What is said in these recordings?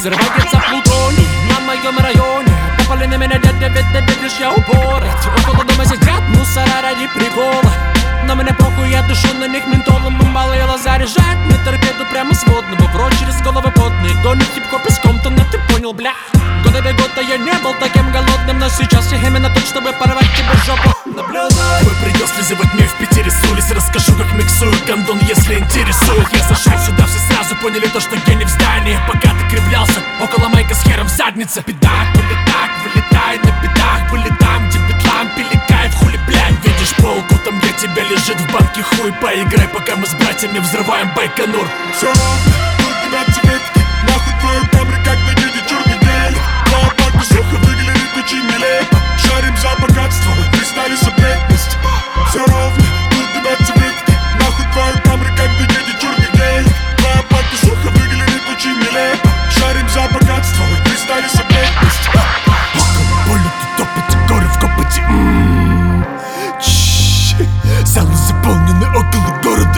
Взрывается плутоний на моем районе. Попали на меня, дядя, ведь ты видишь, я упорот. Около дома сидят мусора ради прикола. Но мне похуй, я душу на них ментолом. Бомбалейла заряжает мне торпеду прямо с водного. В рот через головы потные. Гонит хип-хоп из Комптона, ты понял, бля. Года до года я не был таким голодным, но сейчас я именно тут, чтобы порвать тебе жопу. Наблюдай. Вы придётся слезывать мне в Питере с улиц. Расскажу, как миксую гондон, если интересует. Я зашел сюда, все сразу поняли то, что я не в здании. Пока ты кривлялся, около майка с хером в заднице. Педак, вылетак, вылетай на педах. Были там, где бедлам, пили кайф, хули, блядь. Видишь полку, там где тебя лежит в банке хуй. Поиграй, пока мы с братьями взрываем Байконур. Все ровно, тут тебя цветки. Нахуй твою камеру, как на виде черный день. Твоя парка, сука, выглядит очень нелепо. Шарим за богатство, пристали за бедность. Все ровно, тут тебя цветки. Нахуй твою камеру, как на виде черный день. Твоя парка, сука, выглядит очень нелепо. Шарим за богатство, пристали за бедность. Около поля тут топоте, горы в копоте. Залы заполнены около города.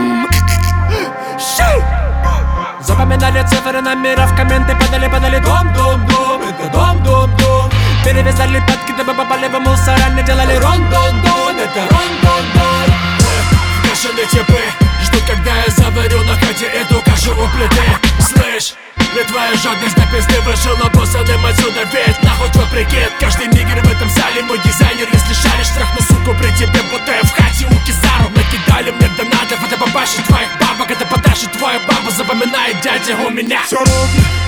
Запоминали цифры номеров, комменты подали дом, дом, дом. Это дом, дом, дом. Перевязали пятки, дабы попали в мусора. Не делали рон-дон-дон. Это рон-дон-дон. Бешеные типы ждут, когда я заварю на хате эту кашу у плиты. Слышь, не твоя жадность до пизды вышел обоссанным отсюда. Ведь нахуй твой прикид. Каждый нигер в этом зале мой дизайнер. Если шаришь, трахну суку при тебе, будто я в хате у Кизару. Накидали мне донатов, это папаши твоих бабок. Это подаши твоя баба, запоминает дядя у меня. Все ровно.